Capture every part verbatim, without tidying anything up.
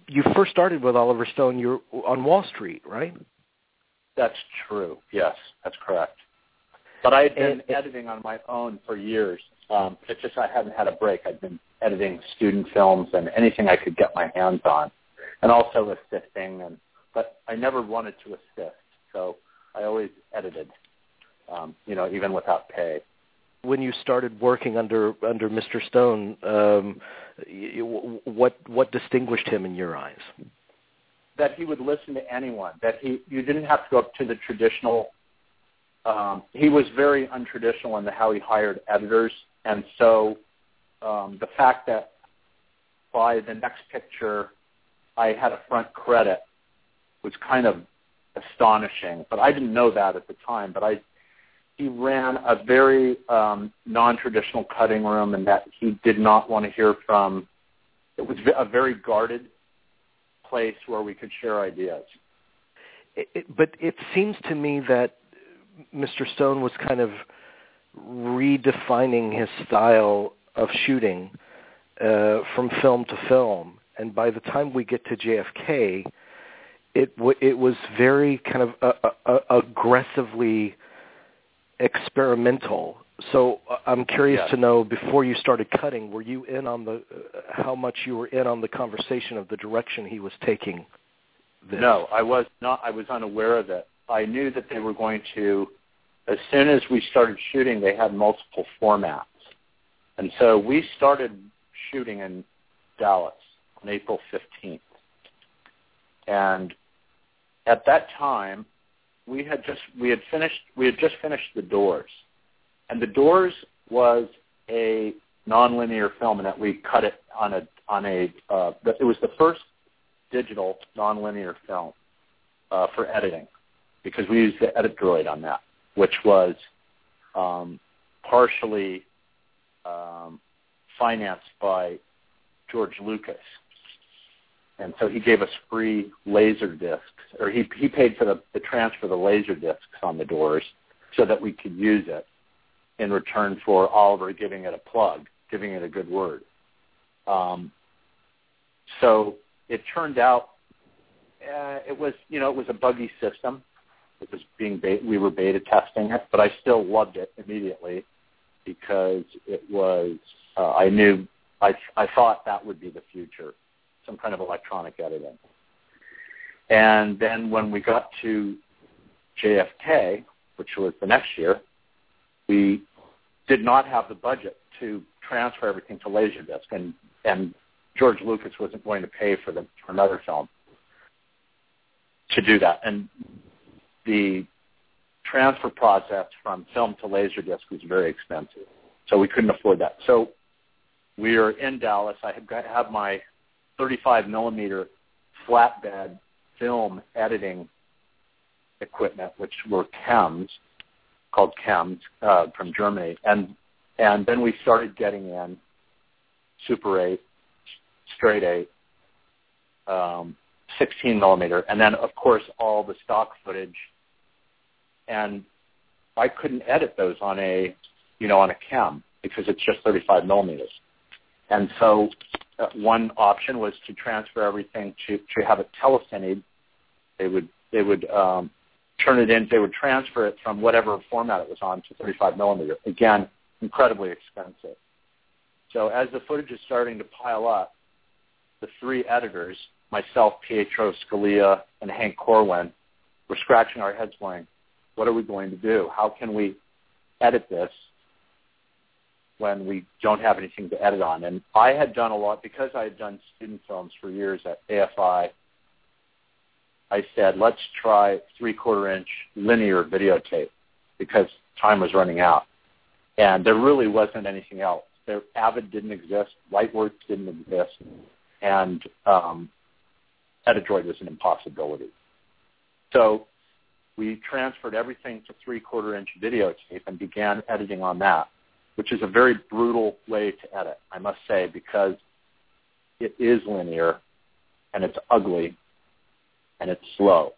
you first started with Oliver Stone, you were on Wall Street, right? That's true. Yes, that's correct. But I had been and, editing on my own for years. Um, it's just I hadn't had a break. I'd been editing student films and anything I could get my hands on, and also assisting. And but I never wanted to assist, so I always edited, um, you know, even without pay. When you started working under under Mister Stone, um, what what distinguished him in your eyes? That he would listen to anyone. That he you didn't have to go up to the traditional. Um, he was very untraditional in the, how he hired editors, and so um, the fact that by the next picture I had a front credit was kind of astonishing. But I didn't know that at the time. But I. He ran a very um, non-traditional cutting room, and that he did not want to hear from. It was a very guarded place where we could share ideas. It, it, but it seems to me that Mister Stone was kind of redefining his style of shooting uh, from film to film, and by the time we get to J F K, it w- it was very kind of uh, uh, aggressively experimental. So uh, I'm curious yes. to know, before you started cutting, were you in on the uh, how much you were in on the conversation of the direction he was taking this? No, I was not. I was unaware of it. I knew that they were going to, as soon as we started shooting, they had multiple formats. And so we started shooting in Dallas on April fifteenth. And at that time, we had just we had finished we had just finished The Doors, and The Doors was a nonlinear film, and that we cut it on a on a uh, it was the first digital nonlinear film uh, for editing, because we used the Edit Droid on that, which was um, partially um, financed by George Lucas. And so he gave us free laser discs, or he he paid for the, the transfer of the laser discs on The Doors so that we could use it in return for Oliver giving it a plug, giving it a good word. Um, so it turned out uh, it was, you know, it was a buggy system. It was being beta, we were beta testing it, but I still loved it immediately because it was, uh, I knew, I I thought that would be the future. Some kind of electronic editing. And then when we got to J F K, which was the next year, we did not have the budget to transfer everything to Laserdisc, and, and George Lucas wasn't going to pay for, the, for another film to do that. And the transfer process from film to Laserdisc was very expensive, so we couldn't afford that. So we were in Dallas. I had got, have my thirty-five millimeter flatbed film editing equipment, which were chems, called chems, uh, from Germany. And and then we started getting in Super eight, straight eight, um, sixteen millimeter, and then, of course, all the stock footage. And I couldn't edit those on a, you know, on a chem because it's just thirty-five millimeters. And so Uh, one option was to transfer everything to, to have it telecine. They would they would um, turn it in. They would transfer it from whatever format it was on to thirty-five millimeter. Again, incredibly expensive. So as the footage is starting to pile up, the three editors, myself, Pietro Scalia, and Hank Corwin, were scratching our heads going, what are we going to do? How can we edit this when we don't have anything to edit on? And I had done a lot, because I had done student films for years at A F I, I said, let's try three-quarter inch linear videotape, because time was running out. And there really wasn't anything else. There, Avid didn't exist, Lightworks didn't exist, and um, Edit-Droid was an impossibility. So we transferred everything to three-quarter inch videotape and began editing on that, which is a very brutal way to edit, I must say, because it is linear, and it's ugly, and it's slow.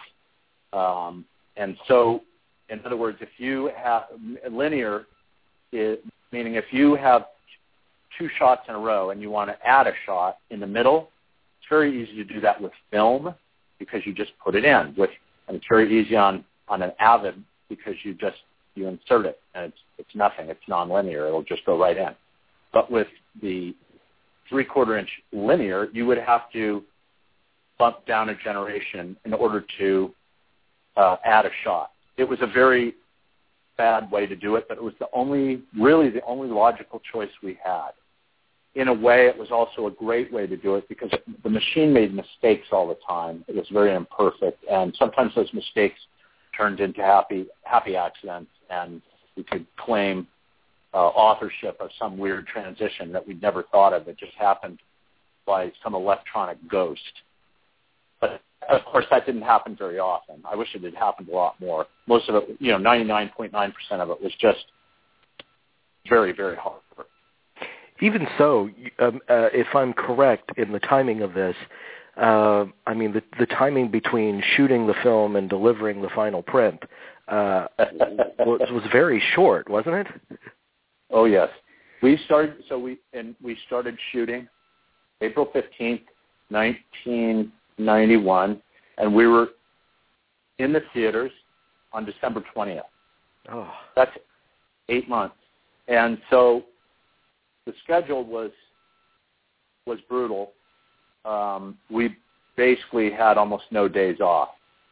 Um, and so, in other words, if you have linear, is, meaning if you have two shots in a row and you want to add a shot in the middle, It's very easy to do that with film because you just put it in. With, and it's very easy on, on an Avid because you just you insert it, and it's it's nothing. It's nonlinear. It'll just go right in. But with the three-quarter inch linear, you would have to bump down a generation in order to uh, add a shot. It was a very bad way to do it, but it was the only, really the only logical choice we had. In a way, it was also a great way to do it because the machine made mistakes all the time. It was very imperfect, and sometimes those mistakes turned into happy happy accidents, and we could claim uh, authorship of some weird transition that we'd never thought of. It just happened by some electronic ghost. But, of course, that didn't happen very often. I wish it had happened a lot more. Most of it, you know, ninety-nine point nine percent of it was just very, very hard work. Even so, um, uh, if I'm correct in the timing of this, uh, I mean, the, the timing between shooting the film and delivering the final print uh, was, was very short, wasn't it? Oh, yes. We started, so we, and we started shooting April fifteenth, nineteen ninety-one, and we were in the theaters on December twentieth. Oh. That's eight months. And so the schedule was was brutal. Um, we basically had almost no days off,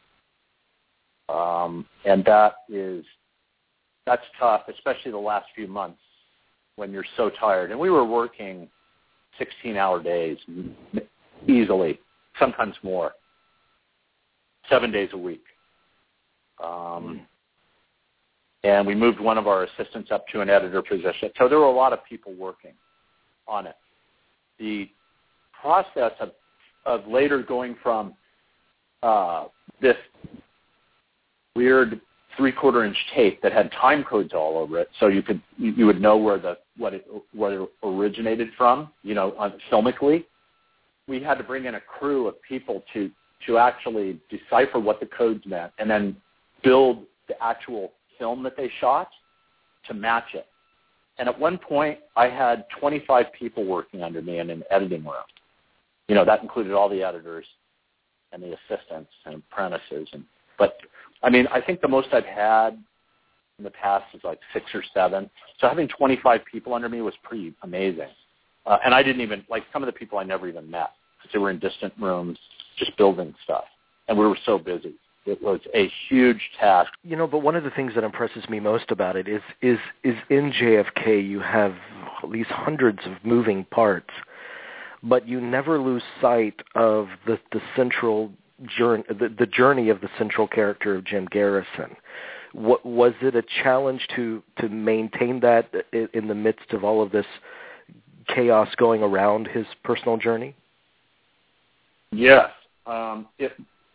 um, and that is that's tough, especially the last few months when you're so tired. And we were working sixteen-hour days easily, sometimes more, seven days a week. Um, And we moved one of our assistants up to an editor position. So there were a lot of people working on it. The process of, of later going from uh, this weird three-quarter inch tape that had time codes all over it, so you could you would know where the what it where it originated from, you know, on, filmically. We had to bring in a crew of people to to actually decipher what the codes meant, and then build the actual film that they shot to match it. And at one point, I had twenty-five people working under me in an editing room. You know, that included all the editors and the assistants and apprentices. And but, I mean, I think the most I've had in the past is like six or seven. So having twenty-five people under me was pretty amazing. Uh, and I didn't even, like some of the people I never even met because they were in distant rooms just building stuff. And we were so busy. It was a huge task. You know, but one of the things that impresses me most about it is is is in J F K you have these hundreds of moving parts, but you never lose sight of the, the central journey, the, the journey of the central character of Jim Garrison. What, was it a challenge to, to maintain that in the midst of all of this chaos going around his personal journey? Yes. Um, it,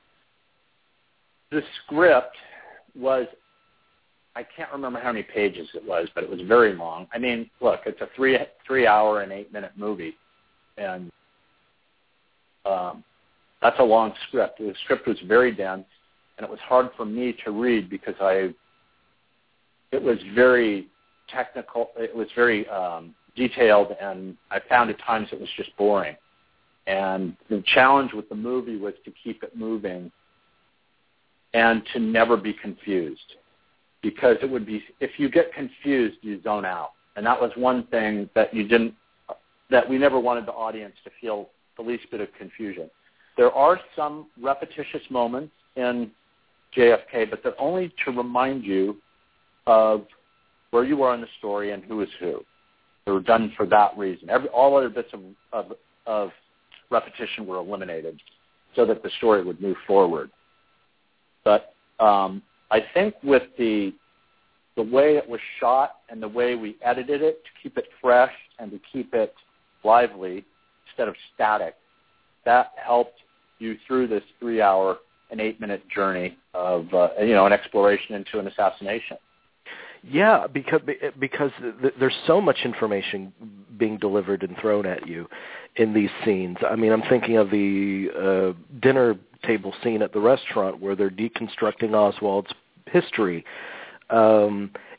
the script was, I can't remember how many pages it was, but it was very long. I mean, look, it's a three three hour and eight minute movie, and um, that's a long script. The script was very dense, and it was hard for me to read because I, it was very technical. It was very um, detailed, and I found at times it was just boring. And the challenge with the movie was to keep it moving and to never be confused, because it would be, if you get confused, you zone out. And that was one thing that you didn't, that we never wanted the audience to feel the least bit of confusion. There are some repetitious moments in J F K, but they're only to remind you of where you are in the story and who is who. They were done for that reason. Every, all other bits of, of, of repetition were eliminated so that the story would move forward. But um, I think with the the way it was shot and the way we edited it to keep it fresh and to keep it lively instead of static, that helped you through this three-hour and eight-minute journey of uh, you know an exploration into an assassination. Yeah, because because there's so much information being delivered and thrown at you in these scenes. I mean, I'm thinking of the uh, dinner table scene at the restaurant where they're deconstructing Oswald's history. Um,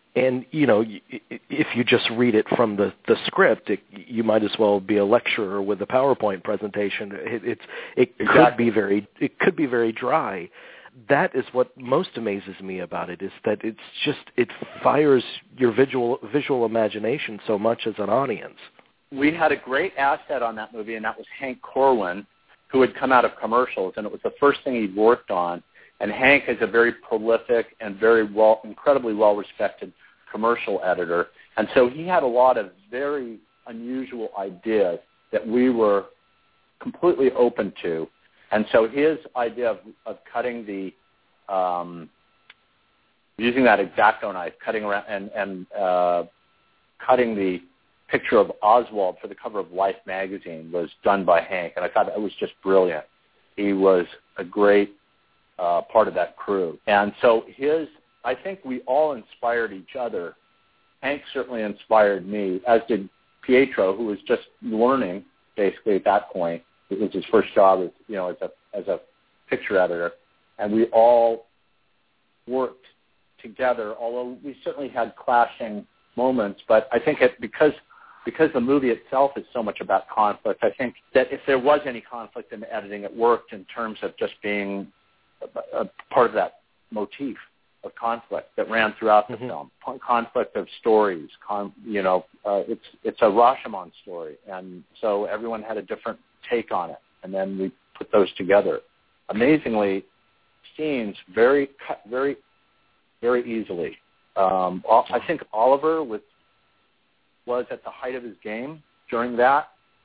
And, you know, if you just read it from the, the script, it, you might as well be a lecturer with a PowerPoint presentation. It, it's, it exactly. could be very, it could be very dry. That is what most amazes me about it, is that it's just, it fires your visual, visual imagination so much as an audience. We had a great asset on that movie, and that was Hank Corwin, who had come out of commercials, and it was the first thing he'd worked on. And Hank is a very prolific and very well, incredibly well-respected commercial editor. And so he had a lot of very unusual ideas that we were completely open to. And so his idea of, of cutting the, um, using that X-Acto knife, cutting around and, and uh, cutting the picture of Oswald for the cover of Life magazine was done by Hank. And I thought that was just brilliant. He was a great Uh, part of that crew. And so his, I think we all inspired each other. Hank certainly inspired me, as did Pietro, who was just learning basically at that point. It was his first job as, you know, as a, as a picture editor. And we all worked together, although we certainly had clashing moments. But I think it, because because the movie itself is so much about conflict, I think that if there was any conflict in the editing, it worked in terms of just being a part of that motif of conflict that ran throughout the mm-hmm. film. Conflict of stories, con, you know, uh, it's it's a Rashomon story, and so everyone had a different take on it, and then we put those together. Amazingly, scenes very cut very, very easily. Um, I think Oliver was was at the height of his game during that,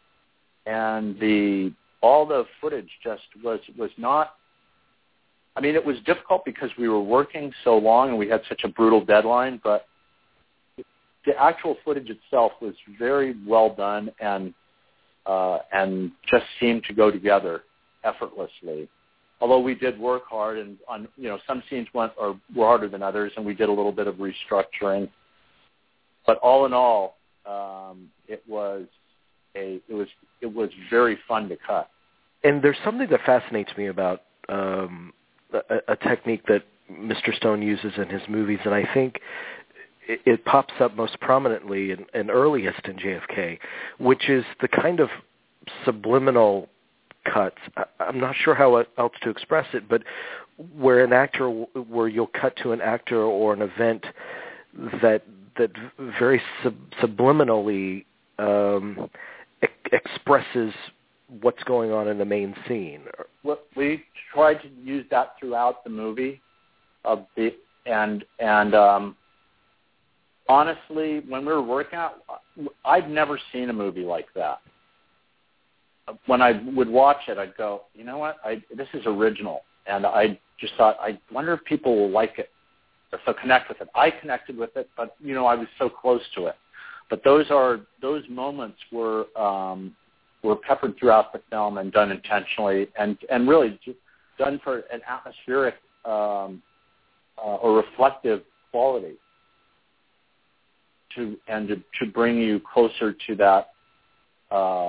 and the all the footage just was was not. I mean, it was difficult because we were working so long and we had such a brutal deadline, but the actual footage itself was very well done and uh, and just seemed to go together effortlessly. Although we did work hard, and on you know some scenes went or were harder than others, and we did a little bit of restructuring. But all in all, um, it was a it was it was very fun to cut. And there's something that fascinates me about. Um A, a technique that Mister Stone uses in his movies, and I think it, it pops up most prominently and, and earliest in J F K, which is the kind of subliminal cuts. I, I'm not sure how else to express it, but where an actor, where you'll cut to an actor or an event that that very sub, subliminally um, e- expresses what's going on in the main scene. Well, we tried to use that throughout the movie, of the and and um, honestly, when we were working out, I'd never seen a movie like that. When I would watch it, I'd go, you know what, I, this is original, and I just thought, I wonder if people will like it or so connect with it. I connected with it, but you know, I was so close to it. But those are those moments were. Um, were peppered throughout the film and done intentionally and, and really done for an atmospheric um, uh, or reflective quality to and to, to bring you closer to that, uh,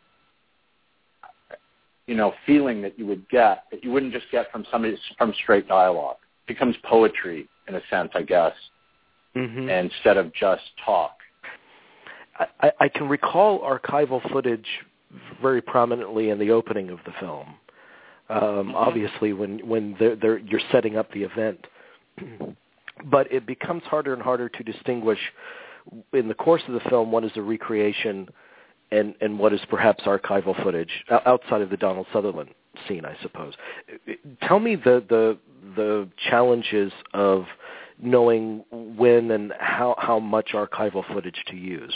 you know, feeling that you would get, that you wouldn't just get from somebody from straight dialogue. It becomes poetry in a sense, I guess, mm-hmm. instead of just talk. I, I can recall archival footage very prominently in the opening of the film. Um, mm-hmm. Obviously, when when they're, they're, you're setting up the event, but it becomes harder and harder to distinguish in the course of the film what is a recreation and, and what is perhaps archival footage outside of the Donald Sutherland scene, I suppose. Tell me the the, the challenges of knowing when and how, how much archival footage to use.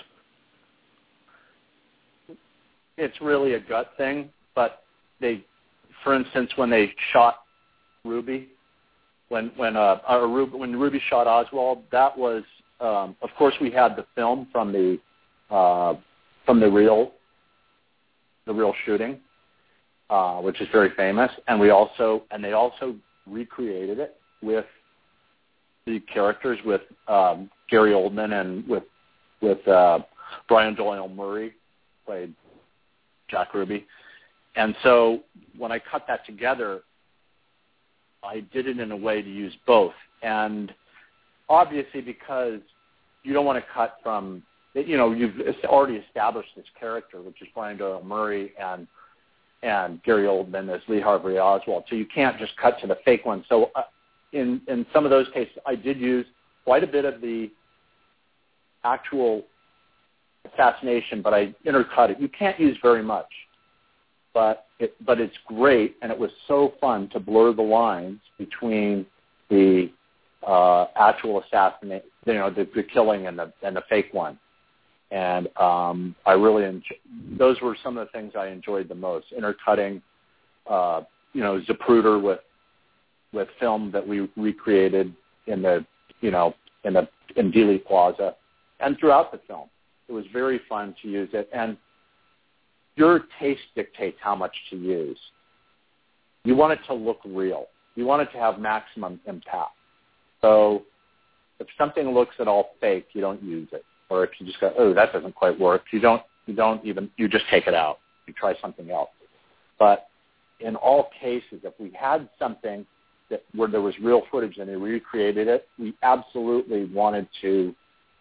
It's really a gut thing, but they, for instance, when they shot Ruby, when when uh, or Ruby, when Ruby shot Oswald, that was, um, of course, we had the film from the uh, from the real the real shooting, uh, which is very famous, and we also and they also recreated it with the characters with um, Gary Oldman and with with uh, Brian Doyle Murray played Jack Ruby. And so when I cut that together, I did it in a way to use both. And obviously because you don't want to cut from, you know, you've already established this character, which is Brian Doyle Murray and and Gary Oldman as Lee Harvey Oswald. So you can't just cut to the fake one. So uh, in in some of those cases, I did use quite a bit of the actual assassination, but I intercut it. You can't use very much, but it, but it's great, and it was so fun to blur the lines between the uh, actual assassination, you know, the, the killing and the and the fake one. And um, I really enjoy, those were some of the things I enjoyed the most. Intercutting, uh, you know, Zapruder with with film that we recreated in the, you know, in the in Dealey Plaza, and throughout the film, it was very fun to use it. And your taste dictates how much to use. You want it to look real. You want it to have maximum impact. So if something looks at all fake, you don't use it. Or if you just go, oh, that doesn't quite work, you don't, you don't even, you just take it out. You try something else. But in all cases, if we had something that where there was real footage and they recreated it, we absolutely wanted to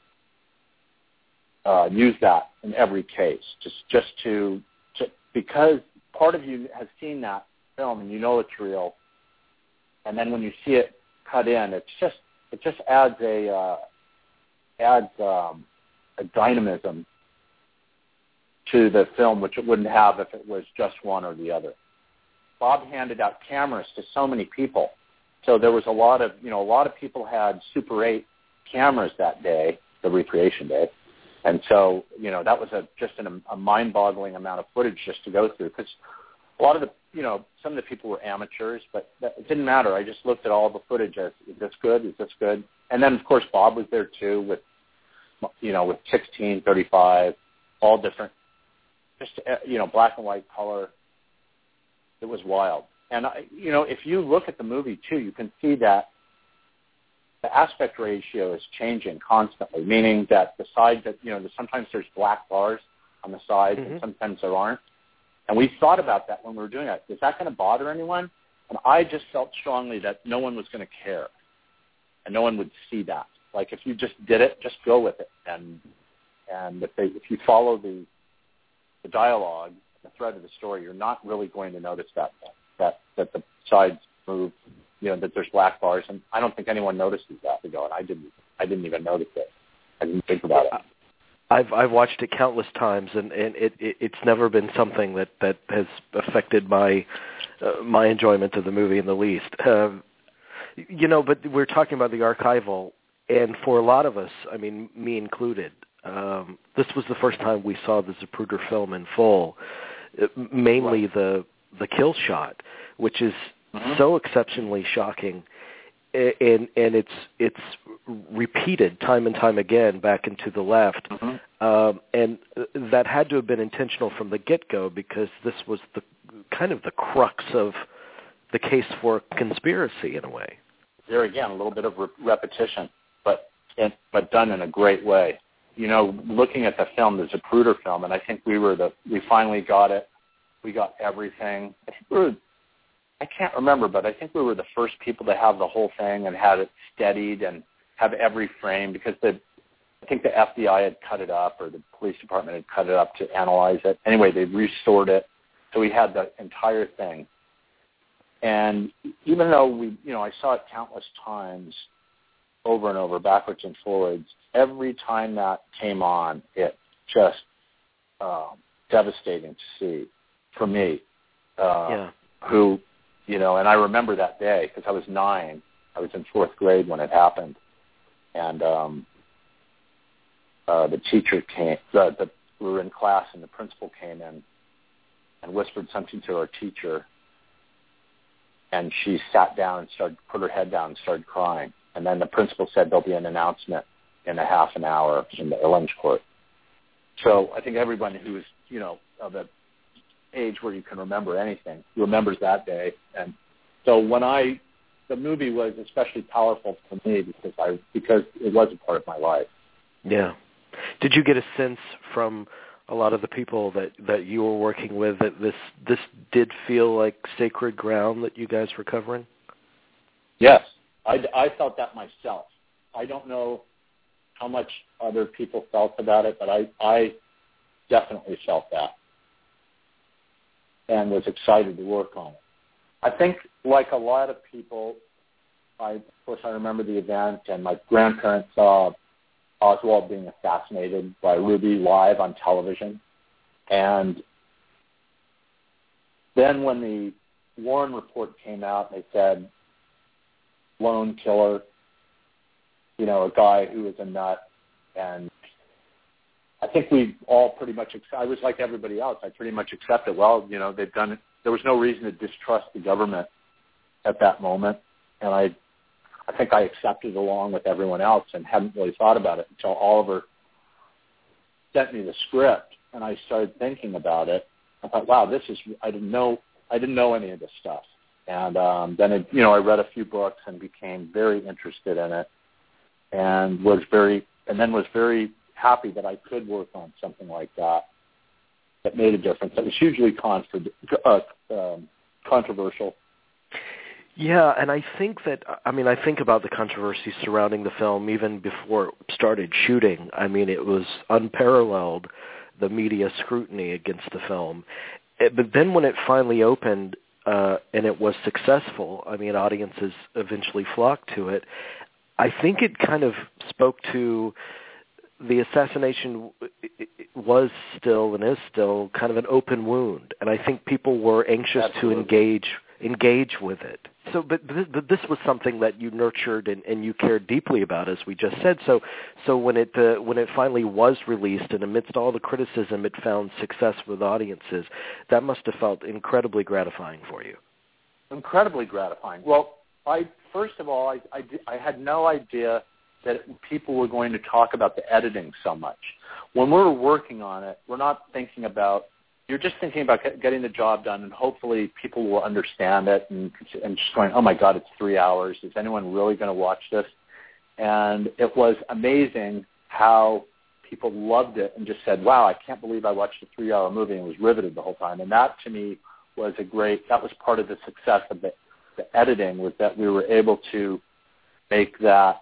uh, use that in every case, just just to, to because part of you has seen that film and you know it's real, and then when you see it cut in, it's just it just adds a uh, adds um, a dynamism to the film, which it wouldn't have if it was just one or the other. Bob handed out cameras to so many people, so there was a lot of you know a lot of people had Super eight cameras that day, the recreation day, and so you know that was a just an, a mind-boggling amount of footage just to go through, because a lot of the you know some of the people were amateurs, but that, it didn't matter. I just looked at all the footage as, is this good? Is this good? And then of course Bob was there too with you know with sixteen, thirty-five, all different, just you know black and white color. It was wild. And, I, you know, if you look at the movie, too, you can see that the aspect ratio is changing constantly, meaning that the sides that, you know, the, sometimes there's black bars on the sides mm-hmm. and sometimes there aren't. And we thought about that when we were doing that. Is that going to bother anyone? And I just felt strongly that no one was going to care and no one would see that. Like, if you just did it, just go with it. And and if, they, if you follow the the dialogue, the thread of the story, you're not really going to notice that that that the sides move, you know, that there's black bars, and I don't think anyone notices that. Ago, and I didn't, I didn't even notice it. I didn't think about it. I've I've watched it countless times, and, and it, it it's never been something that, that has affected my uh, my enjoyment of the movie in the least. Uh, you know, but we're talking about the archival, and for a lot of us, I mean, me included, um, this was the first time we saw the Zapruder film in full. Mainly right. the the kill shot, which is mm-hmm. so exceptionally shocking, and and it's it's repeated time and time again back and to the left, mm-hmm. um, and that had to have been intentional from the get-go, because this was the kind of the crux of the case for conspiracy in a way. There again, a little bit of re- repetition, but in, but done in a great way. You know, looking at the film, the Zapruder film, and I think we were the, we finally got it. We got everything. I think we were, I can't remember, but I think we were the first people to have the whole thing and had it steadied and have every frame, because the, I think the F B I had cut it up, or the police department had cut it up to analyze it. Anyway, they restored it. So we had the entire thing. And even though we, you know, I saw it countless times, over and over, backwards and forwards, every time that came on, it just um, devastating to see for me. Uh, yeah. Who, you know, and I remember that day because I was nine. I was in fourth grade when it happened, and um, uh, the teacher came. The, the, we were in class, and the principal came in and whispered something to our teacher, and she sat down and started put her head down and started crying. And then the principal said there'll be an announcement in a half an hour in the lunch court. So I think everyone who is, you know, of the age where you can remember anything remembers that day. And so when I, the movie was especially powerful for me because I because it was a part of my life. Yeah. Did you get a sense from a lot of the people that, that you were working with that this this did feel like sacred ground that you guys were covering? Yes. I, I felt that myself. I don't know how much other people felt about it, but I, I definitely felt that and was excited to work on it. I think, like a lot of people, I, of course, I remember the event, and my grandparents saw Oswald being assassinated by Ruby live on television. And then when the Warren report came out, they said, lone killer, you know, a guy who was a nut. And I think we all pretty much, I was like everybody else, I pretty much accepted, well, you know, they've done it. There was no reason to distrust the government at that moment. And I I think I accepted along with everyone else and hadn't really thought about it until Oliver sent me the script, and I started thinking about it. I thought, wow, this is, I didn't know, I didn't know any of this stuff. And um, then, it, you know, I read a few books and became very interested in it, and was very, and then was very happy that I could work on something like that that made a difference. It was hugely contra- uh, um, controversial. Yeah, and I think that, I mean, I think about the controversy surrounding the film even before it started shooting. I mean, it was unparalleled, the media scrutiny against the film. It, but then when it finally opened uh, and it was successful, I mean, audiences eventually flocked to it, I think it kind of spoke to the assassination was still and is still kind of an open wound, and I think people were anxious Absolutely. to engage engage with it. So, but, but this was something that you nurtured and, and you cared deeply about, as we just said. So, so when it uh, when it finally was released, and amidst all the criticism, it found success with audiences. That must have felt incredibly gratifying for you. Incredibly gratifying. Well, I first of all, I I, I had no idea that people were going to talk about the editing so much. When we're working on it, we're not thinking about, you're just thinking about getting the job done, and hopefully people will understand it, and, and just going, oh my God, it's three hours. Is anyone really going to watch this? And it was amazing how people loved it and just said, wow, I can't believe I watched a three-hour movie and was riveted the whole time. And that, to me, was a great, that was part of the success of the, the editing, was that we were able to make that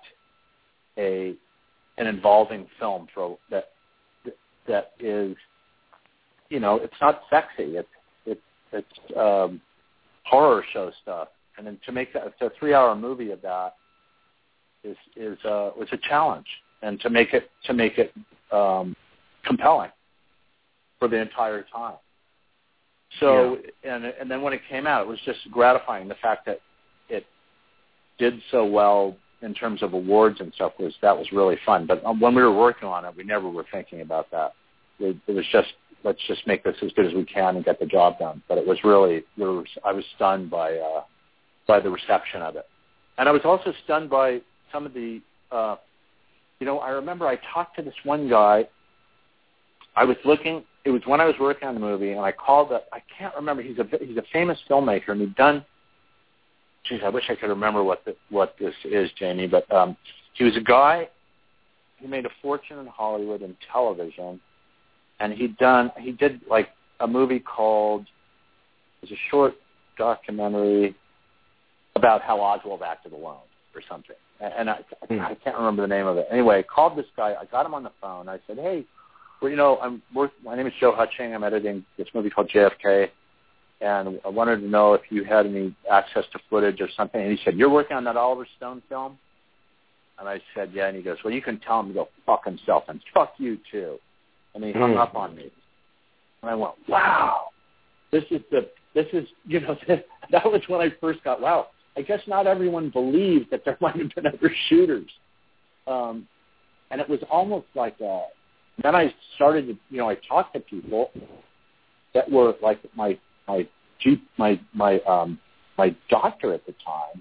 a an involving film for that that is, you know, it's not sexy. It's it's it's um, horror show stuff, and then to make that a three-hour movie of that is is uh, was a challenge, and to make it to make it um, compelling for the entire time. So yeah. and and then when it came out, it was just gratifying. The fact that it did so well in terms of awards and stuff, was that was really fun. But um, when we were working on it, we never were thinking about that. It, it was just, let's just make this as good as we can and get the job done. But it was really, we were, I was stunned by uh, by the reception of it. And I was also stunned by some of the, uh, you know, I remember I talked to this one guy. I was looking, it was when I was working on the movie, and I called up, I can't remember, he's a, he's a famous filmmaker, and he'd done, geez, I wish I could remember what the, what this is, Jamie, but um, he was a guy who made a fortune in Hollywood and television, and he'd done, he did like a movie called, it was a short documentary about how Oswald acted alone or something, and I, mm. I can't remember the name of it. Anyway, I called this guy, I got him on the phone, I said, hey, well, you know, I'm work, my name is Joe Hutching, I'm editing this movie called J F K, and I wanted to know if you had any access to footage or something. And he said, you're working on that Oliver Stone film? And I said, yeah. And he goes, well, you can tell him to go fuck himself, and fuck you too. And he hung mm. up on me. And I went, wow, this is the, this is, you know, that was when I first got, wow, I guess not everyone believed that there might have been other shooters. Um, and it was almost like, a, then I started to, you know, I talked to people that were like my, my G, my my um my doctor at the time,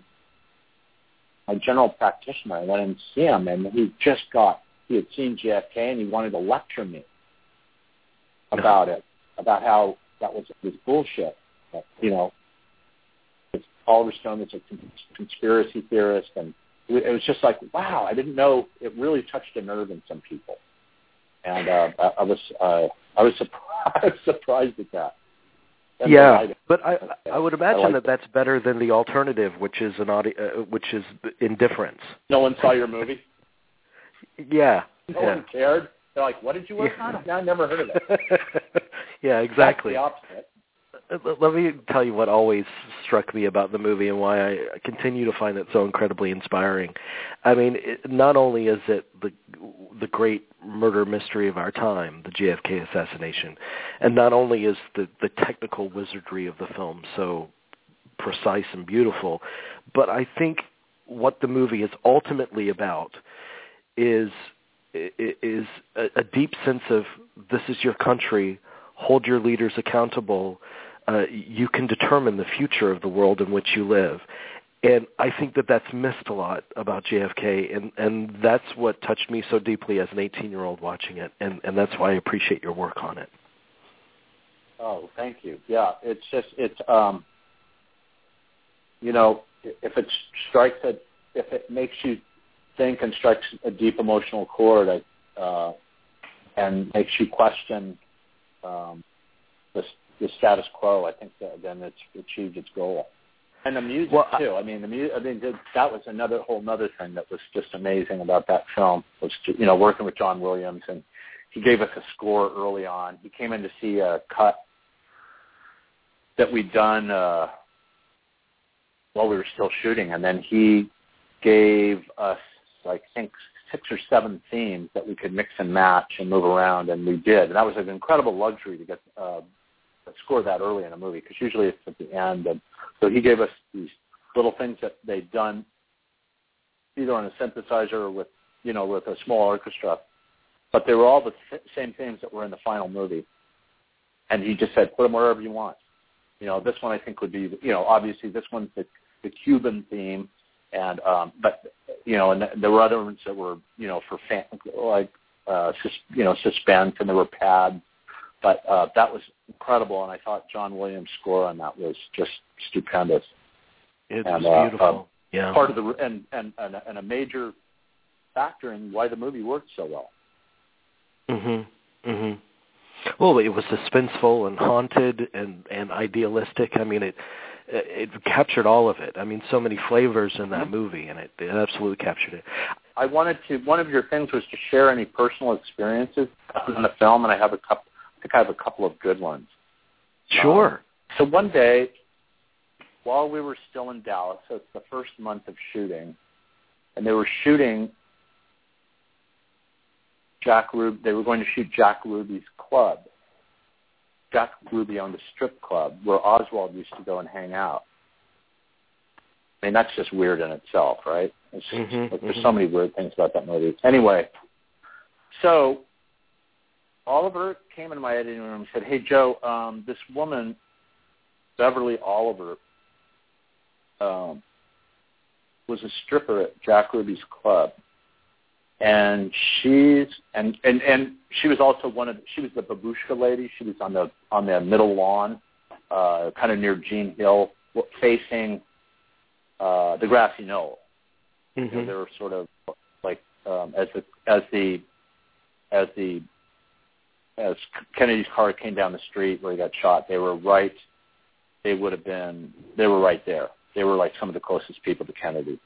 my general practitioner. I went in to see him, and he just got he had seen J F K, and he wanted to lecture me about it, about how that was was bullshit. That, you know, Oliver Stone was a conspiracy theorist, and it was just like, wow, I didn't know. It really touched a nerve in some people, and uh, I, I was uh, I was surprised, I was surprised at that. And yeah, but I I would imagine like that that. that's better than the alternative, which is an audi- uh, which is indifference. No one saw your movie? Yeah. No yeah. one cared. They're like, what did you work yeah. on? No, I never heard of it. Yeah, exactly. That's the opposite. Let me tell you what always struck me about the movie and why I continue to find it so incredibly inspiring. I mean, it, not only is it the the great murder mystery of our time, the J F K assassination, and not only is the, the technical wizardry of the film so precise and beautiful, but I think what the movie is ultimately about is is a, a deep sense of this is your country, hold your leaders accountable. Uh, you can determine the future of the world in which you live. And I think that that's missed a lot about J F K, and, and that's what touched me so deeply as an eighteen-year-old watching it, and, and that's why I appreciate your work on it. Oh, thank you. Yeah, it's just, it's, um, you know, if it strikes a, if it makes you think and strikes a deep emotional chord uh, and makes you question um, the the status quo, I think that then it's achieved its goal. And the music well, too. I mean, the mu- I mean, that was another whole other thing that was just amazing about that film. Was to, you know working with John Williams, and he gave us a score early on. He came in to see a cut that we'd done uh, while we were still shooting, and then he gave us, like, I think six or seven themes that we could mix and match and move around, and we did. And that was an incredible luxury to get. Uh, score that early in a movie, because usually it's at the end. And so he gave us these little things that they'd done either on a synthesizer or with, you know, with a small orchestra, but they were all the th- same themes that were in the final movie. And he just said, put them wherever you want. You know, this one I think would be, you know, obviously this one's the, the Cuban theme, and um, but you know, and there were other ones that were, you know, for fan, like uh, sus- you know, suspense, and there were pads. But uh, that was incredible, and I thought John Williams' score on that was just stupendous. It and, was uh, beautiful. Uh, yeah, part of the and, and and and a major factor in why the movie worked so well. Mhm. Mhm. Well, it was suspenseful and haunted and, and idealistic. I mean, it it captured all of it. I mean, so many flavors in that movie, and it, it absolutely captured it. I wanted to. One of your things was to share any personal experiences in the film, and I have a couple. I think I have a couple of good ones. Sure. Um, so one day, while we were still in Dallas, so it's the first month of shooting, and they were shooting Jack Ruby. They were going to shoot Jack Ruby's club. Jack Ruby owned a strip club where Oswald used to go and hang out. I mean, that's just weird in itself, right? It's just, mm-hmm, like, there's mm-hmm. so many weird things about that movie. Anyway, so Oliver came into my editing room and said, hey, Joe, um, this woman, Beverly Oliver, um, was a stripper at Jack Ruby's club. And she's and, and, and she was also one of she was the babushka lady. She was on the on the middle lawn, uh, kind of near Jean Hill, facing uh, the grassy knoll. Mm-hmm. You know, they were sort of like um, as the as the as the as Kennedy's car came down the street where he got shot. They were right. They would have been. They were right there. They were like some of the closest people to Kennedy.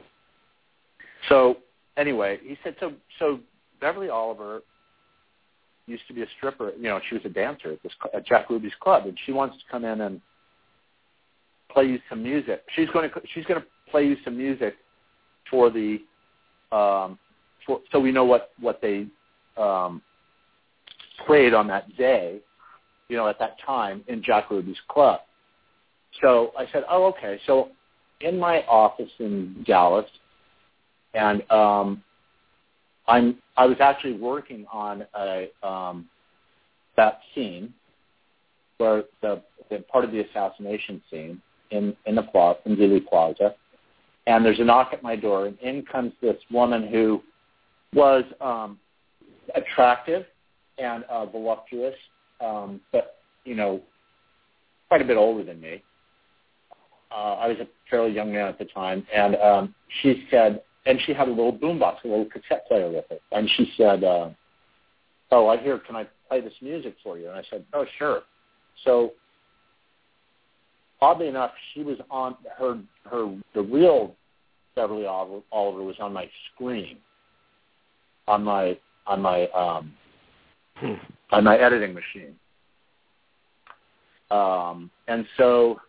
So. Anyway, he said, so so Beverly Oliver used to be a stripper. You know, she was a dancer at, this, at Jack Ruby's club, and she wants to come in and play you some music. She's going to she's going to play you some music for the um, for, so we know what what they um, played on that day. You know, at that time in Jack Ruby's club. So I said, oh, okay. So in my office in Dallas. And um, I'm I was actually working on a um, that scene where the, the part of the assassination scene in in the plaza in Dealey Plaza, and there's a knock at my door, and in comes this woman who was um, attractive and uh, voluptuous, um, but you know quite a bit older than me. Uh, I was a fairly young man at the time, and um, she said. And she had a little boombox, a little cassette player with it. And she said, uh, oh, I hear, can I play this music for you? And I said, oh, sure. So oddly enough, she was on her, her the real Beverly Oliver was on my screen. on my on my um, hmm. on my editing machine. Um, and so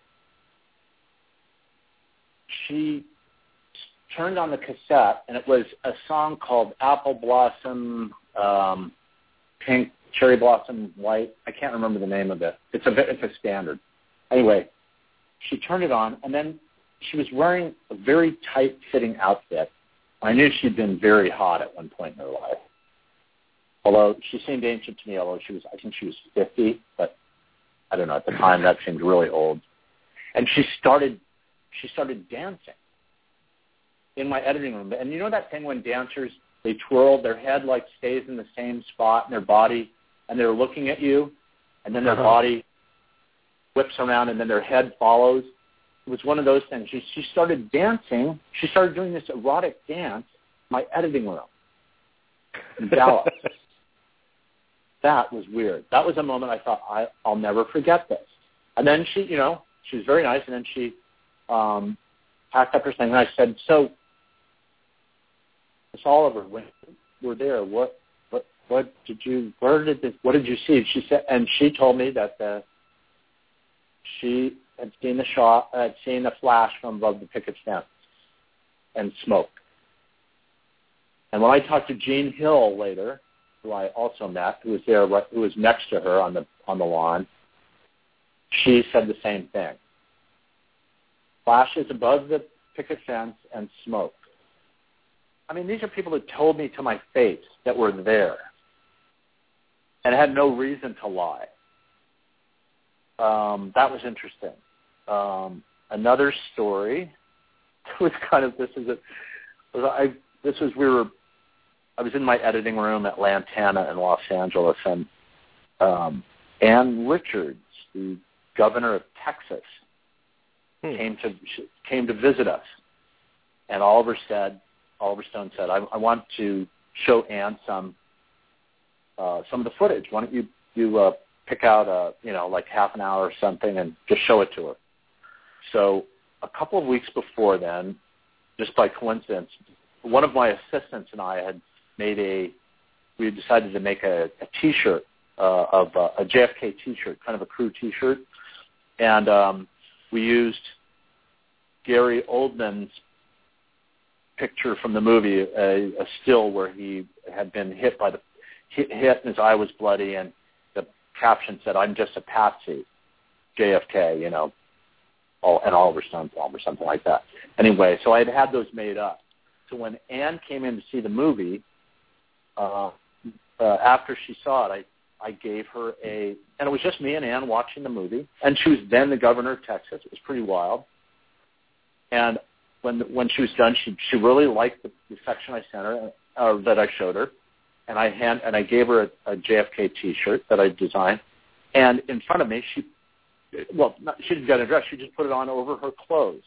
she turned on the cassette, and it was a song called Apple Blossom um, Pink, Cherry Blossom White. I can't remember the name of it. It's a it's a standard. Anyway, she turned it on, and then she was wearing a very tight-fitting outfit. I knew she'd been very hot at one point in her life. Although she seemed ancient to me, although she was, I think she was fifty, but I don't know, at the time that seemed really old. And she started, she started dancing in my editing room. And you know that thing when dancers, they twirl, their head like stays in the same spot in their body, and they're looking at you, and then their uh-huh. body whips around, and then their head follows. It was one of those things. She, she started dancing. She started doing this erotic dance in my editing room in Dallas. That was weird. That was a moment I thought, I, I'll never forget this. And then she, you know, she was very nice, and then she um, packed up her thing, and I said, so, Miss Oliver, when you were there, what, what, what did you, where did this, what did you see? She said, and she told me that uh, she had seen the shot, had seen the flash from above the picket fence and smoke. And when I talked to Gene Hill later, who I also met, who was there, who was next to her on the on the lawn, she said the same thing. Flashes above the picket fence and smoke. I mean, these are people that told me to my face that were there and had no reason to lie. Um, that was interesting. Um, another story was kind of, this is a, I, this was, we were, I was in my editing room at Lantana in Los Angeles, and um, Ann Richards, the governor of Texas, hmm. came to came to visit us. And Oliver said, Oliver Stone said, I, I want to show Ann some uh, some of the footage. Why don't you you uh, pick out a you know like half an hour or something and just show it to her? So a couple of weeks before then, just by coincidence, one of my assistants and I had made a, we had decided to make a, a T-shirt uh, of uh, a J F K T-shirt, kind of a crew T-shirt, and um, we used Gary Oldman's picture from the movie, a, a still where he had been hit by the hit, hit, and his eye was bloody, and the caption said, "I'm just a patsy, J F K," you know, all, an Oliver Stone film or something like that. Anyway, so I had had those made up. So when Ann came in to see the movie, uh, uh, after she saw it, I, I gave her a, and it was just me and Ann watching the movie, and she was then the governor of Texas. It was pretty wild. And when when she was done, she she really liked the, the section I sent her, uh, that I showed her, and I hand and I gave her a, a J F K T-shirt that I designed, and in front of me, she, well, not, she didn't get a dress. She just put it on over her clothes,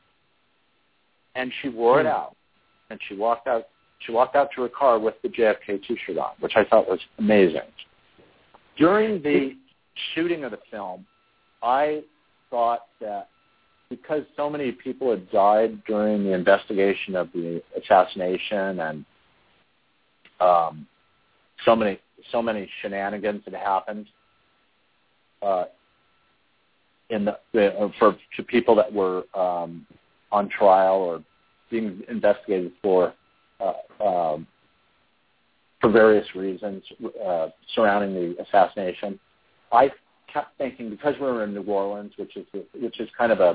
and she wore it out. And she walked out. She walked out to her car with the J F K T-shirt on, which I thought was amazing. During the shooting of the film, I thought that because so many people had died during the investigation of the assassination, and um, so many so many shenanigans had happened uh, in the, the for to people that were um, on trial or being investigated for uh, um, for various reasons uh, surrounding the assassination. I kept thinking, because we were in New Orleans, which is which is kind of a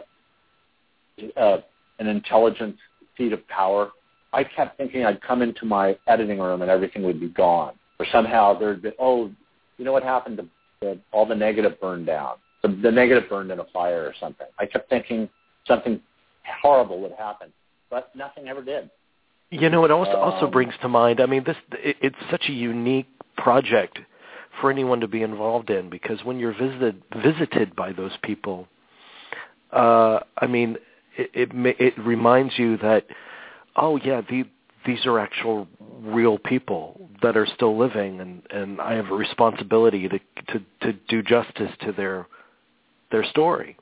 uh, an intelligence seat of power, I kept thinking I'd come into my editing room and everything would be gone, or somehow there'd be, oh, you know what happened? To, the, all the negative burned down. The, the negative burned in a fire or something. I kept thinking something horrible would happen, but nothing ever did. You know, it also um, also brings to mind, I mean, this it, it's such a unique project for anyone to be involved in, because when you're visited visited by those people, uh, I mean, it, it it reminds you that, oh yeah, the, these are actual real people that are still living, and, and I have a responsibility to, to to do justice to their their story.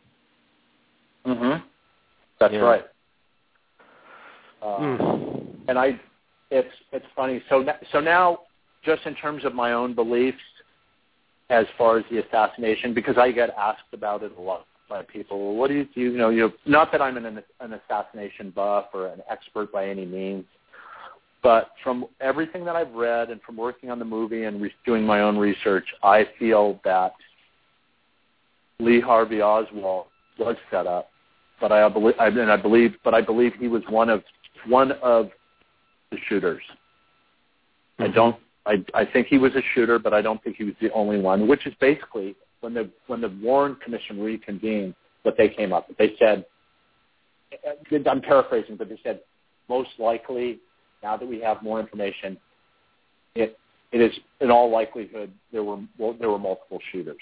Mm-hmm. That's yeah. right. Um, mm. And I, it's it's funny. So so now, just in terms of my own beliefs, as far as the assassination, because I get asked about it a lot by people. What do you do? You know, you know, not that I'm an an assassination buff or an expert by any means, but from everything that I've read and from working on the movie and re- doing my own research, I feel that Lee Harvey Oswald was set up, but I believe, I mean, I believe, but I believe he was one of one of the shooters. Mm-hmm. I don't. I, I think he was a shooter, but I don't think he was the only one. Which is basically when the when the Warren Commission reconvened, what they came up with. They said, I'm paraphrasing, but they said most likely, now that we have more information, it it is in all likelihood there were well, there were multiple shooters,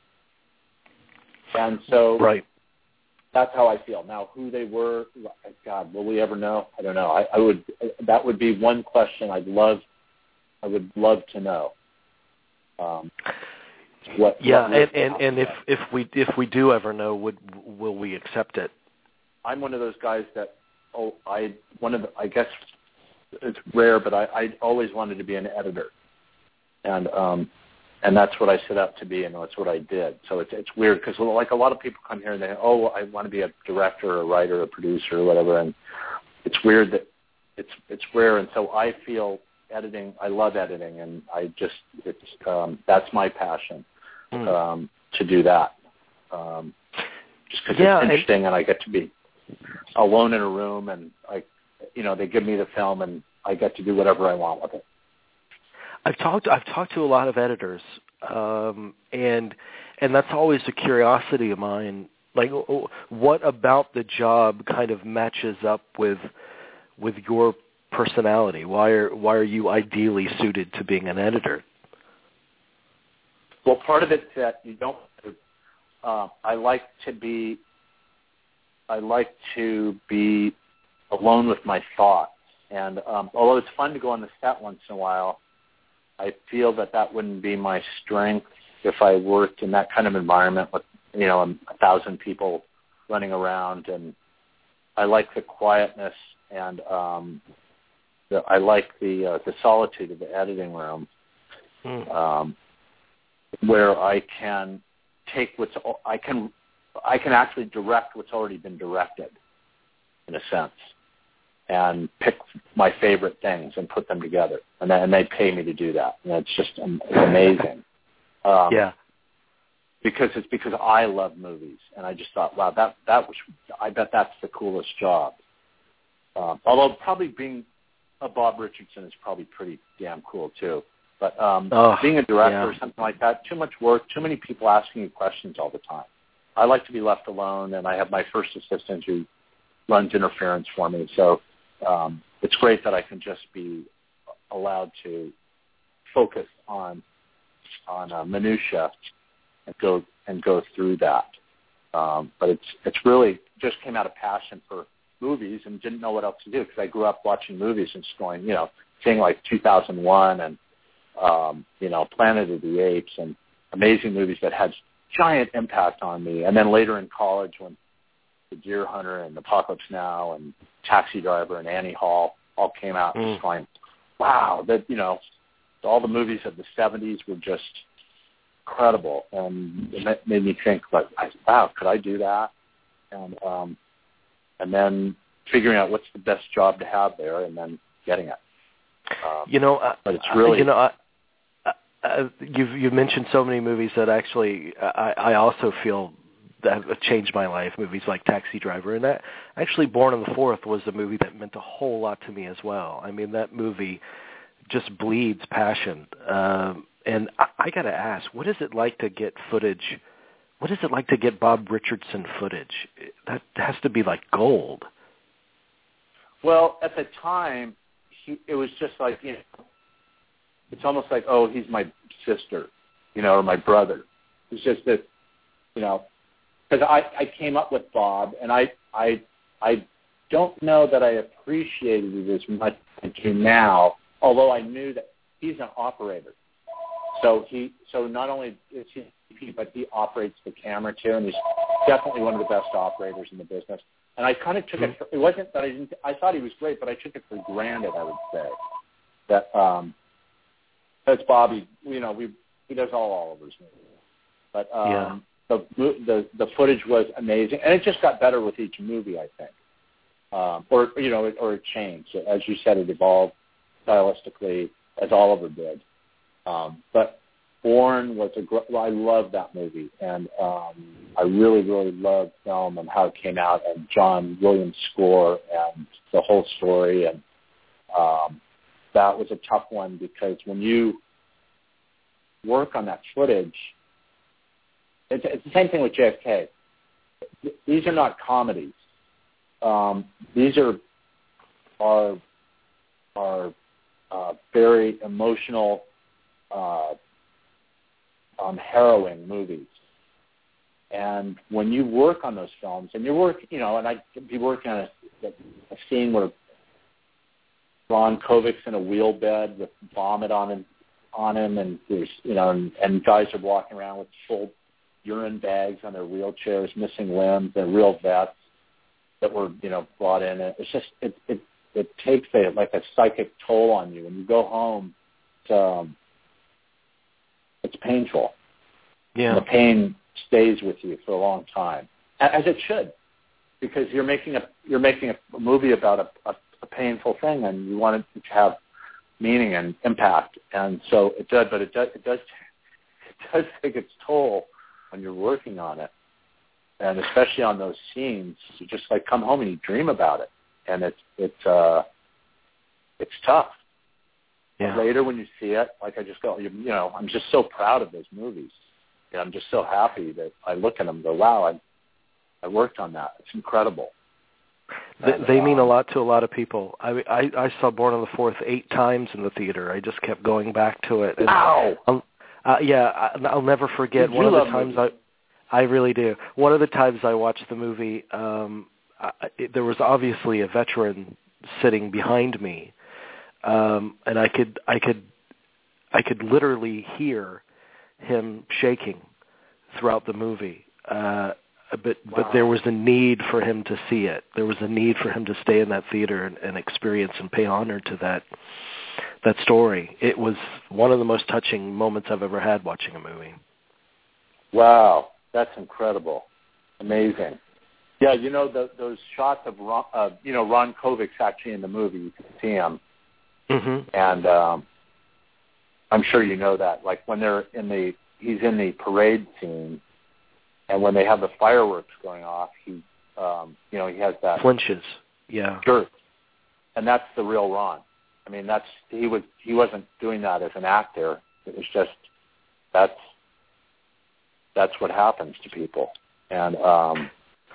and so right. That's how I feel. Now, who they were, God, will we ever know? I don't know. I, I would. That would be one question I'd love. I would love to know. Um, what? Yeah, what and, and, and if, if we if we do ever know, would will we accept it? I'm one of those guys that oh I one of the, I guess it's rare, but I, I always wanted to be an editor, and um, and that's what I set out to be, and that's what I did. So it's it's weird because like a lot of people come here and they oh I want to be a director, or a writer, a producer, or whatever, and it's weird that it's it's rare, and so I feel. Editing, I love editing, and I just it's um, that's my passion mm. um, to do that. Um, just because yeah, it's interesting, and I get to be alone in a room, and I, you know, they give me the film, and I get to do whatever I want with it. I've talked I've talked to a lot of editors, um, and and that's always a curiosity of mine. Like, what about the job kind of matches up with with your personality? Why are why are you ideally suited to being an editor? Well, part of it's that you don't. Uh, I like to be. I like to be alone with my thoughts, and um, although it's fun to go on the set once in a while, I feel that that wouldn't be my strength if I worked in that kind of environment with you know a thousand people running around, and I like the quietness and. Um, The, I like the uh, the solitude of the editing room, mm. um, where I can take what's I can I can actually direct what's already been directed, in a sense, and pick my favorite things and put them together, and, and they pay me to do that, and it's just it's amazing. Um, yeah, because it's because I love movies, and I just thought, wow, that that was I bet that's the coolest job. Um, although probably being Uh, Bob Richardson is probably pretty damn cool too. But um, oh, being a director yeah. or something like that, too much work, too many people asking you questions all the time. I like to be left alone, and I have my first assistant who runs interference for me. So um, it's great that I can just be allowed to focus on on uh, minutia and go and go through that. Um, but it's it's really just came out of passion for movies and didn't know what else to do because I grew up watching movies and just going, you know, seeing like two thousand one and, um, you know, Planet of the Apes and amazing movies that had giant impact on me. And then later in college when The Deer Hunter and Apocalypse Now and Taxi Driver and Annie Hall all came out, mm. just going, wow, that, you know, all the movies of the seventies were just incredible. And it made me think, like, wow, could I do that? And, um, and then figuring out what's the best job to have there, and then getting it. Um, you know, uh, but it's really you know, I, uh, you've you've mentioned so many movies that actually I, I also feel that have changed my life. Movies like Taxi Driver, and that actually Born on the Fourth was a movie that meant a whole lot to me as well. I mean, that movie just bleeds passion. Um, and I, I got to ask, what is it like to get footage? What is it like to get Bob Richardson footage? That has to be like gold. Well, at the time, he, it was just like, you know, it's almost like, oh, he's my sister, you know, or my brother. It's just that, you know, because I, I came up with Bob, and I, I, I don't know that I appreciated it as much as I do now, although I knew that he's an operator. So he, so not only is he, but he operates the camera too, and he's definitely one of the best operators in the business. And I kind of took mm-hmm. it. For, it wasn't that I didn't. I thought he was great, but I took it for granted. I would say that um, that's Bobby. You know, we he does all Oliver's movies, but um, yeah. the the the footage was amazing, and it just got better with each movie, I think. Um, or you know, it, or it changed. As you said, it evolved stylistically as Oliver did. Um, but Born was a gr- well, I love that movie, and um, I really, really loved film and how it came out, and John Williams' score and the whole story, and um, that was a tough one because when you work on that footage, it's, it's the same thing with J F K. These are not comedies. Um, these are are are uh, very emotional, uh, um, harrowing movies. And when you work on those films, and you work, you know, and I could be working on a, a scene where Ron Kovic's in a wheel bed with vomit on him, on him, and there's, you know, and, and guys are walking around with full urine bags on their wheelchairs, missing limbs, and real vets that were, you know, brought in. It's just, it it, it takes a, like a psychic toll on you. When you go home, it's, um, it's painful. Yeah. And the pain stays with you for a long time, as it should, because you're making a you're making a movie about a, a, a painful thing, and you want it to have meaning and impact. And so it does, but it does it does it does take its toll when you're working on it. And especially on those scenes, you just like come home and you dream about it, and it's it's uh, it's tough. Yeah. But later, when you see it, like I just go, you, you know, I'm just so proud of those movies. And I'm just so happy that I look at them and go, wow, I I worked on that. It's incredible. They, and, they mean um, a lot to a lot of people. I, I I saw Born on the Fourth eight times in the theater. I just kept going back to it. And, wow. um, uh, yeah, I, I'll never forget. You One of the love times movies. I. I really do. One of the times I watched the movie, um, I, it, there was obviously a veteran sitting behind me, um, and I could, I could, I could literally hear him shaking throughout the movie. Uh, but Wow. but there was a need for him to see it. There was a need for him to stay in that theater and, and experience and pay honor to that that story. It was one of the most touching moments I've ever had watching a movie. Wow. That's incredible. Amazing. Yeah, you know, the, those shots of, Ron, uh, you know, Ron Kovic's actually in the movie. You can see him. Mm-hmm. And um, I'm sure you know that. Like when they're in the, he's in the parade scene, and when they have the fireworks going off, he, um, you know, he has that. Flinches. Yeah. Sure. And that's the real Ron. I mean, that's, he was, he wasn't doing that as an actor. It was just, that's, That's what happens to people, and um,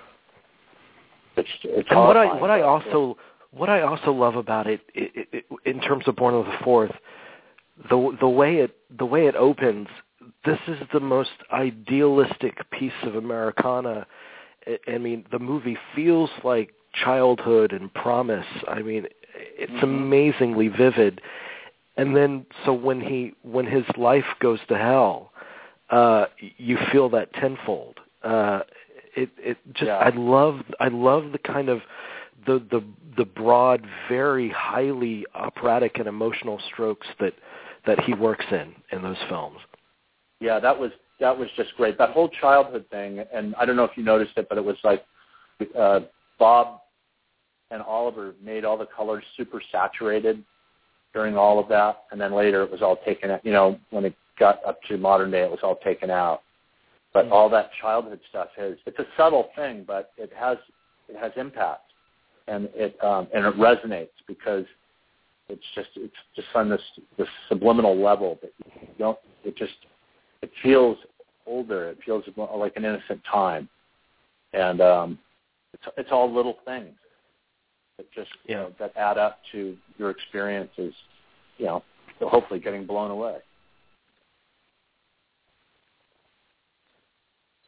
it's it's and what I horrifying. what I also what I also love about it, it, it, it in terms of Born on the Fourth, the the way it the way it opens. This is the most idealistic piece of Americana. I, I mean, the movie feels like childhood and promise. I mean, it's mm-hmm. amazingly vivid. And then, so when he when his life goes to hell. Uh, you feel that tenfold. Uh, it, it just, yeah. I love, I love the kind of the, the, the broad, very highly operatic and emotional strokes that, that he works in, in those films. Yeah, that was, that was just great. That whole childhood thing, and I don't know if you noticed it, but it was like, uh, Bob and Oliver made all the colors super saturated during all of that. And then later it was all taken out, you know, when it got up to modern day, it was all taken out. But all that childhood stuff is, it's a subtle thing, but it has it has impact, and it um, and it resonates because it's just it's just on this this subliminal level that you don't, it just it feels older, it feels like an innocent time, and um, it's it's all little things that just yeah. you know, that add up to your experiences, you know, hopefully getting blown away.